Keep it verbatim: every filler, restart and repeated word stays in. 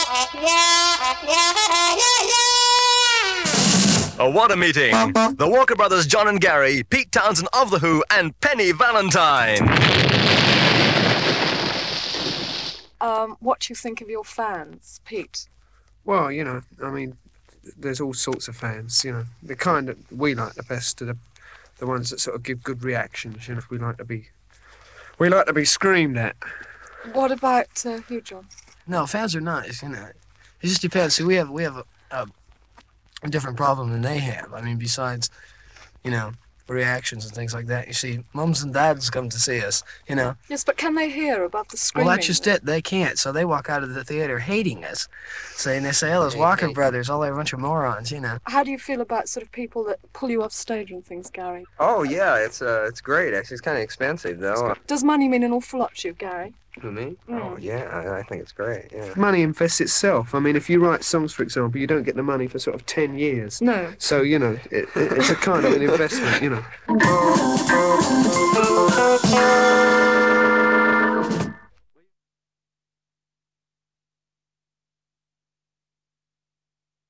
Oh, what a meeting! The Walker Brothers, John and Gary, Pete Townsend of The Who, and Penny Valentine. Um, what do you think of your fans, Pete? Well, you know, I mean, there's all sorts of fans, you know. The kind that we like the best are the, the ones that sort of give good reactions, you know. We like to be, we like to be screamed at. What about uh, you, John? No, fans are nice, you know. It just depends. See, we have, we have a, a a different problem than they have. I mean, besides, you know, reactions and things like that. You see, mums and dads come to see us, you know. Yes, but can they hear above the screaming? Well, that's just it. They can't, so they walk out of the theater hating us, saying they say, oh, those Walker Brothers, all they're a bunch of morons, you know. How do you feel about sort of people that pull you off stage and things, Gary? Oh, yeah, it's uh, it's great, actually. It's kind of expensive, though. Does money mean an awful lot to you, Gary? To me? Mm. Oh, yeah, I, I think it's great, yeah. Money invests itself. I mean, if you write songs, for example, you don't get the money for sort of ten years. No. So, you know, it, it, it's a kind of an investment, you know.